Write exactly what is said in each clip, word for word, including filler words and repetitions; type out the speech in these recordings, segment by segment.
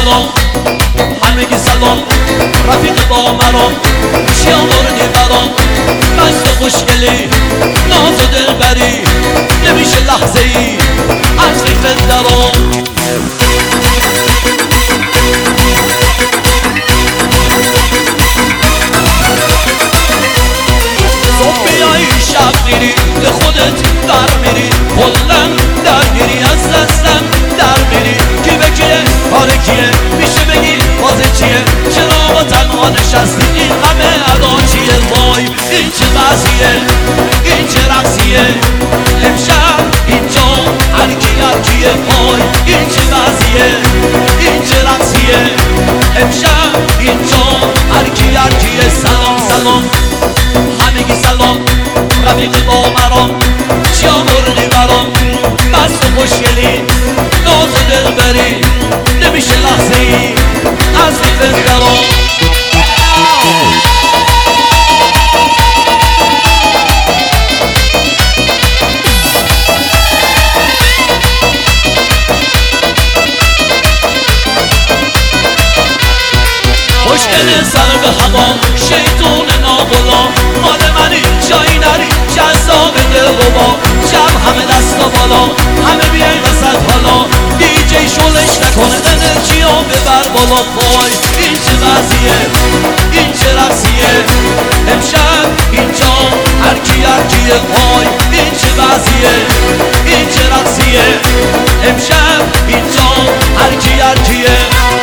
سلام همگی سلام رفیق با مرام چیا مردی برام مست و خوشگلی ناز و دلبری نمیشه لحظه ای از فکر درام صبح بیایی شب میری به خودت در میری کلن درگیری از دستم در میری کی به کیه کار کیه میشه بگی بازه چیه چرا با تنها نشستی این همه ادا چیه وای این چه وضعیه این چه رقصیه امشب اینجا هرکی هرکیه وای این چه وضعیه این چه رقصیه امشب اینجا هرکی هرکیه سلام سلام همگی سلام رفیق با مرام چیا مردی برام مست و خوشگلی ناز و دلبری نمیشه لحظه ای از فکر درام خوشگل سر به هوا شیطون ناغلا مال منی جایی نری جذاب دلربا جمع همه دستا بالا همه بیای وسط حالا دیجی شلش نکنه انرژی ها ببر بالا وای این چه وضعیه این چه رقصیه امشب اینجا هرکی هرکیه وای این چه وضعیه این چه رقصیه امشب اینجا هرکی هرکیه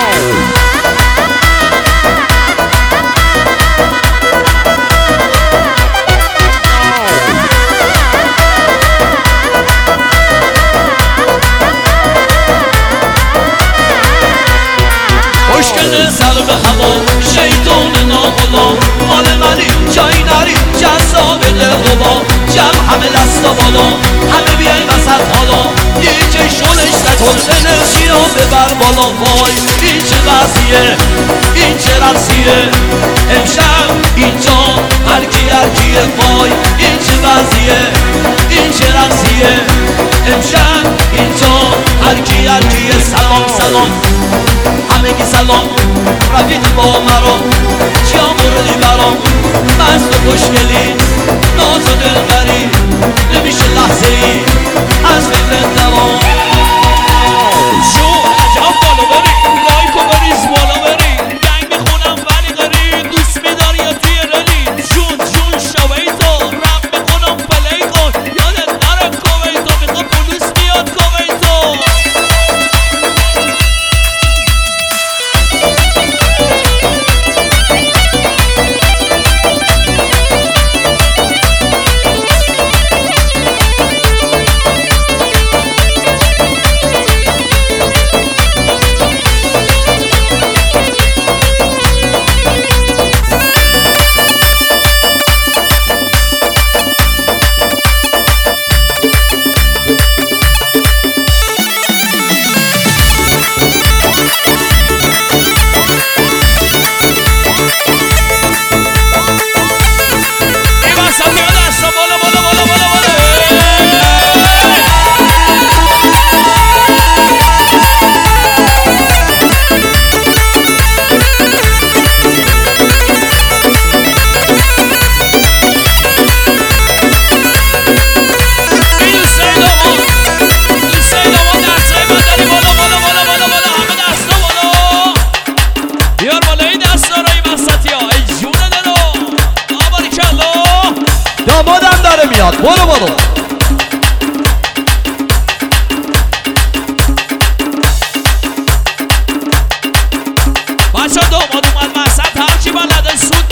خوشگل سر به هوا شیطون ناغلا مال منی جایی نری جذاب دلربا جمع همه دستا بالا همه بیای وسط حالا دیجی شلش نکن انرژی ها ببر بالا وای این چه وضعیه این چه رقصیه امشب اینجا هرکی هرکیه وای این چه وضعیه این چه رقصیه امشب اینجا هرکی هرکیه سلام سلام همگی سلام رفیق با مرام چیا مردی برام مست و خوشگلی ناز و دلبری نمیشه لحظه ای از فکر درام شو عجب بالا بری لایک و بریز بالا بری گنگ میخونم ولی غری دوست میداری یا توی رلی جون جون شویتا رم میخونم پلی کن یادت نره کویتا میخوا پولوس بیاد کویتا دامادم داره میاد برو برو بچه داماد اومد وسط هرکی بلده سود